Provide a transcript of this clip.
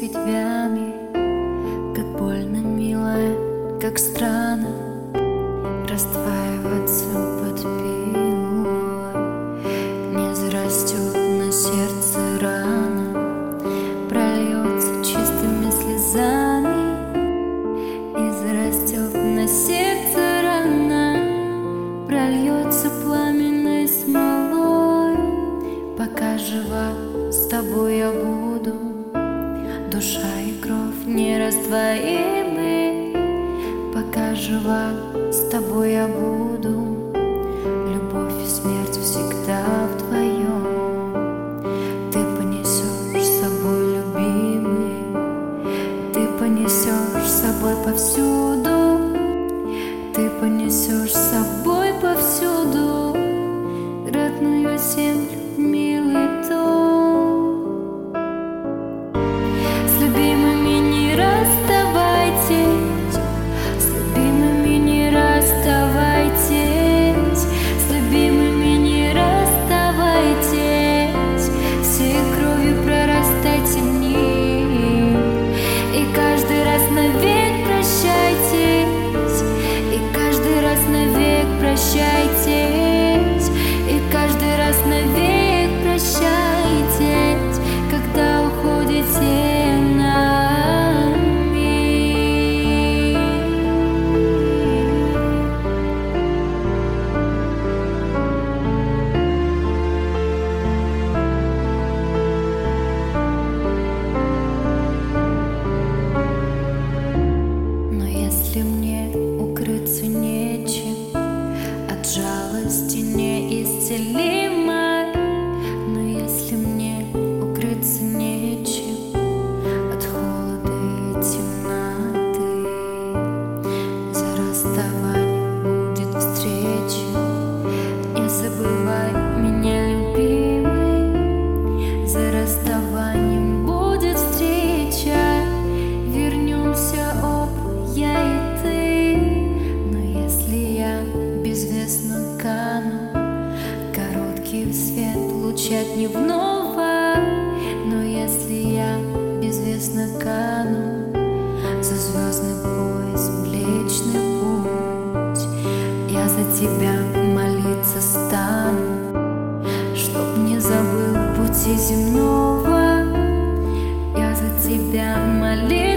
ветвями, как больно, милая, как странно раздваиваться под пилой. Не зарастет на сердце рана, прольется чистыми слезами. И зарастет на сердце рана, прольется пламенной смолой. Пока жива, с тобой я буду, душа и кровь нераздвоимы. Пока жива, с тобой я буду, любовь и смерть всегда вдвоем. Ты понесешь с собой, любимый, ты понесешь с собой повсюду, ты понесешь с собой повсюду родную землю, милый дом. С любимыми не расставайтесь, с любимыми не расставайтесь, с любимыми не расставайтесь. Всей кровью прорастайте в них, и каждый раз навек прощайтесь, и каждый раз навек прощайтесь, и каждый раз навек прощайтесь, когда уходите. Если мне укрыться нечем, от жалости неисцелимой, но если мне укрыться нечем, от холода и темноты, за расставанием будет встреча. Не забывай меня, любимый, за расставанием будет встреча. Вернемся оба, я и ты. Но если я безвестно кану, короткий свет луча дневного, но если я безвестно кану, за звездный пояс Млечный Путь, я за тебя молиться стану, чтоб не забыл пути земного. Я за тебя молиться